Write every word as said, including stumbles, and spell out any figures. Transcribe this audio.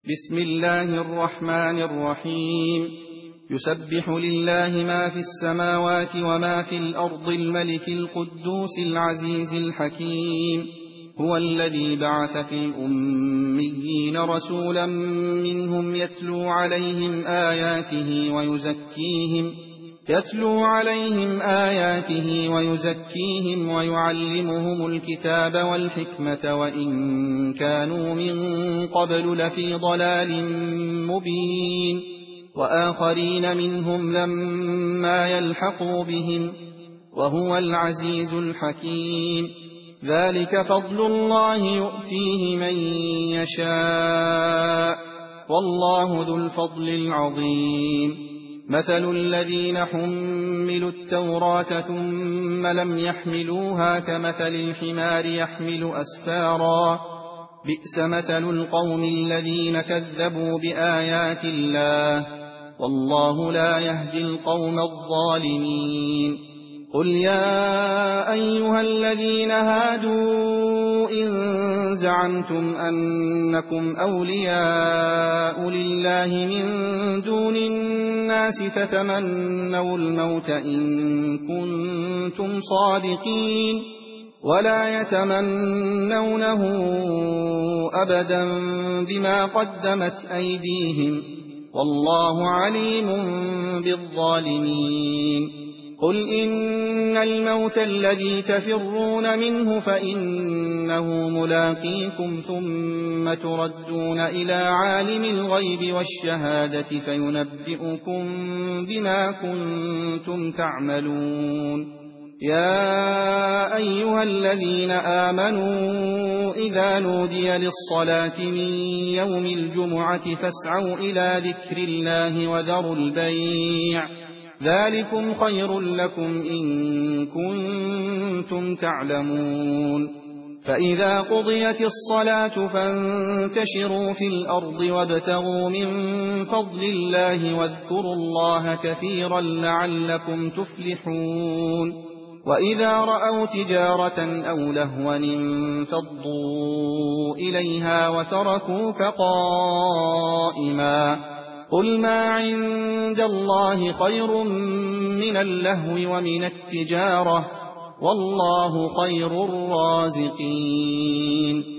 بسم الله الرحمن الرحيم يسبح لله ما في السماوات وما في الأرض الملك القدوس العزيز الحكيم هو الذي بعث في الأميين رسولا منهم يتلو عليهم آياته ويزكيهم يتلو عليهم آياته ويزكيهم ويعلمهم الكتاب والحكمة وإن كانوا من قبل لفي ضلال مبين وآخرين منهم لما يلحقوا بهم وهو العزيز الحكيم ذلك فضل الله يؤتيه من يشاء والله ذو الفضل العظيم مثل الذين حملوا التوراة ثم لم يحملوها كمثل الحمار يحمل أسفارا بئس مثل القوم الذين كذبوا بآيات الله والله لا يهدي القوم الظالمين قل يا أيها الذين هادوا إن زعمتم أنكم أولياء لله من دون الناس فتمنوا الموت إن كنتم صادقين ولا يتمنونه أبدا بما قدمت أيديهم والله عليم بالظالمين قل إن الموت الذي تفرون منه فإنه ملاقيكم ثم تردون إلى عالم الغيب والشهادة فينبئكم بما كنتم تعملون يا أيها الذين آمنوا إذا نودي للصلاة من يوم الجمعة فاسعوا إلى ذكر الله وذروا البيع ذلكم خير لكم إن كنتم تعلمون فإذا قضيت الصلاة فانتشروا في الأرض وابتغوا من فضل الله واذكروا الله كثيرا لعلكم تفلحون وإذا رأوا تجارة أو لهوا انفضوا إليها وتركوك قائما قل ما عند الله خير من اللهو ومن التجارة والله خير الرازقين